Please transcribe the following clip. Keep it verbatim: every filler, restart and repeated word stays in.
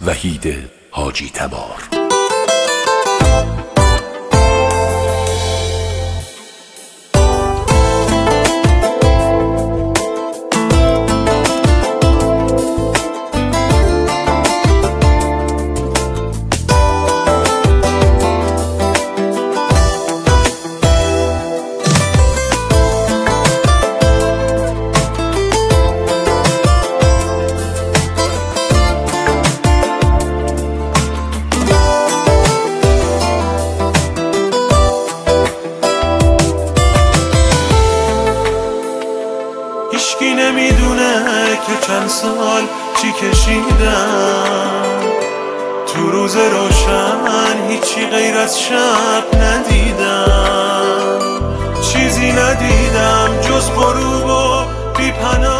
وحید حاجی تبار. هیچکی نمیدونه که چند سال چی کشیدم، تو روز روشن هیچی غیر از شب ندیدم، چیزی ندیدم جز غروب و بی پناه